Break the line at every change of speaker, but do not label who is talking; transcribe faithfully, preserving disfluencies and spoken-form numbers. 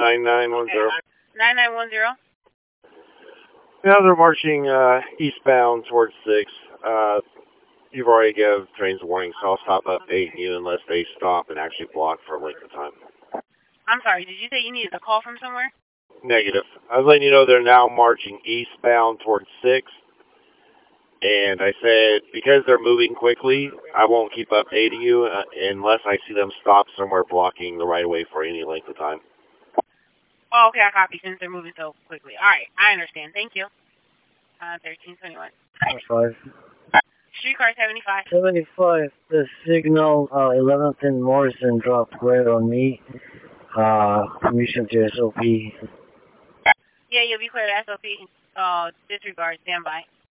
nine nine one zero.
nine nine one zero.
Now they're marching uh, eastbound towards six. Uh, you've already given trains a warning, so I'll stop updating you unless they stop and actually block for a length of time.
I'm sorry, did you say you needed a call from somewhere?
Negative. I was letting you know they're now marching eastbound towards six. And I said, because they're moving quickly, I won't keep updating you uh, unless I see them stop somewhere blocking the right of way for any length of time.
Oh, okay, I copy since they're moving so quickly. All right, I understand. Thank you. Uh, thirteen twenty-one.
Five.
Streetcar seventy-five.
seventy-five, the signal uh, eleventh and Morrison dropped right on me. Uh, permission to S O P.
Yeah, you'll be clear to S O P. Uh, disregard, standby.